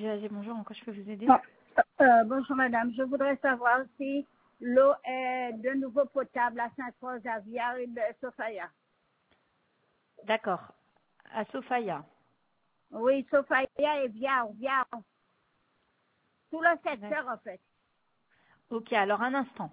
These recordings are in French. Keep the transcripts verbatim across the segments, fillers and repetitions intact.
G A G, bonjour, en quoi je peux vous aider? Bon, euh, bonjour madame, je voudrais savoir si l'eau est de nouveau potable à Sainte-Rose-Avière et de Sofia. D'accord. À Sofia. Oui, Sofia et Viard, Viard. Tout le secteur en fait. Ok, alors un instant.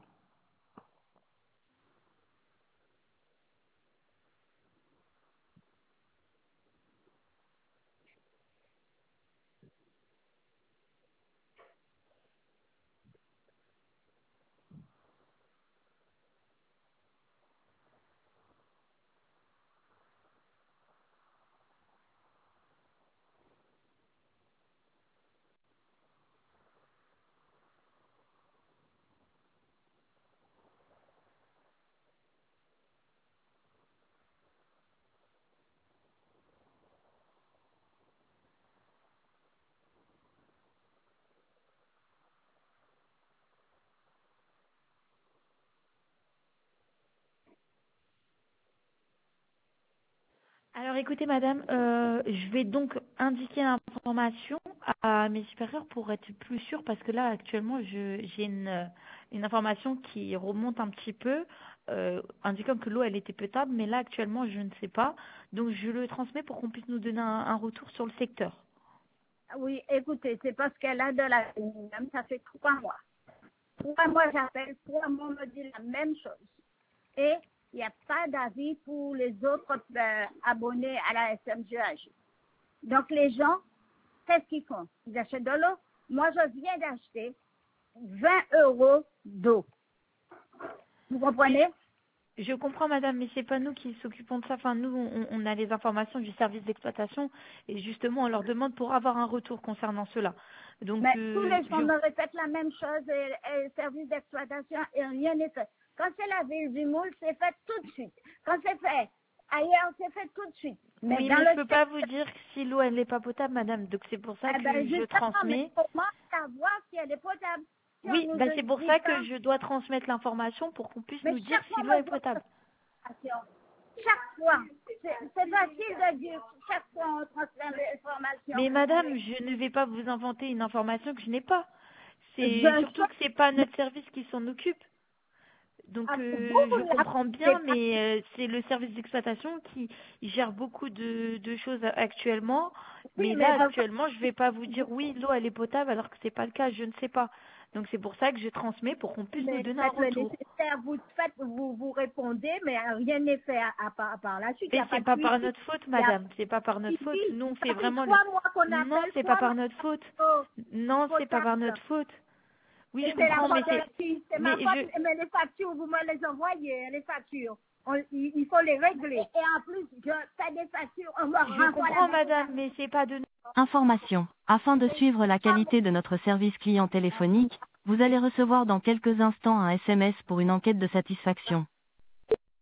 Alors écoutez madame, euh, je vais donc indiquer l'information à mes supérieurs pour être plus sûre parce que là actuellement je- j'ai une, une information qui remonte un petit peu euh, indiquant que l'eau elle était potable mais là actuellement je ne sais pas donc je le transmets pour qu'on puisse nous donner un, un retour sur le secteur. Oui, écoutez, c'est parce qu'elle a de la madame, ça fait trois mois. Trois mois j'appelle, trois mois on me dit la même chose. Et il n'y a pas d'avis pour les autres euh, abonnés à la S M G A G. Donc les gens, qu'est-ce qu'ils font? Ils achètent de l'eau. Moi, je viens d'acheter vingt euros d'eau. Vous comprenez? Je comprends madame, mais c'est pas nous qui s'occupons de ça. Enfin, nous, on, on a les informations du service d'exploitation et justement, on leur demande pour avoir un retour concernant cela. Donc, Mais tous euh, les gens je... me répètent la même chose et, et le service d'exploitation et rien n'est fait. Quand c'est la ville du Moule, c'est fait tout de suite. Quand c'est fait ailleurs, c'est fait tout de suite. Mais oui, dans mais le je peux pas vous secteur, dire si l'eau elle n'est pas potable, madame. Donc c'est pour ça eh ben que je justement, mais transmets. comment savoir si elle est potable? Si on Oui, nous bah c'est pour dit ça pas, que je dois transmettre l'information pour qu'on puisse mais nous dire chaque si fois, l'eau on est me donne potable. l'information. Chaque fois. C'est c'est facile de dire, chaque fois on transmet l'information. Mais madame, je ne vais pas vous inventer une information que je n'ai pas. Je C'est surtout que sais, c'est pas mais notre service qui s'en occupe. Donc ah, vous, euh, vous je comprends bien, l'avez pas. mais euh, c'est le service d'exploitation qui gère beaucoup de, de choses actuellement. Oui, Mais mais là vous, actuellement, je vais pas vous dire oui, l'eau elle est potable alors que c'est pas le cas, je ne sais pas. Donc c'est pour ça que je transmets pour qu'on puisse nous mais donner un faites le retour. nécessaire, vous faites, vous, vous répondez, mais rien n'est fait à, à, part- par la suite. Il n'y Mais a pas c'est de pas par suivi. notre faute, Il y a madame. C'est pas par pas de notre faute. suivi. Nous on fait Ça fait vraiment le. trois mois qu'on Non, appelle, c'est pas trois mois par notre faute. qu'on Non, c'est pas par potable. notre faute. Oui, Et je c'est la comprends, mais faute c'est. de qui? C'est ma Mais faute, je. mais les factures, vous me les envoyez, les factures. On- il, il faut les régler. Et en plus, je fais des factures, on me Je renvoie la comprends, même madame, facture. mais c'est pas de. Information. Afin de suivre la qualité de notre service client téléphonique, vous allez recevoir dans quelques instants un S M S pour une enquête de satisfaction.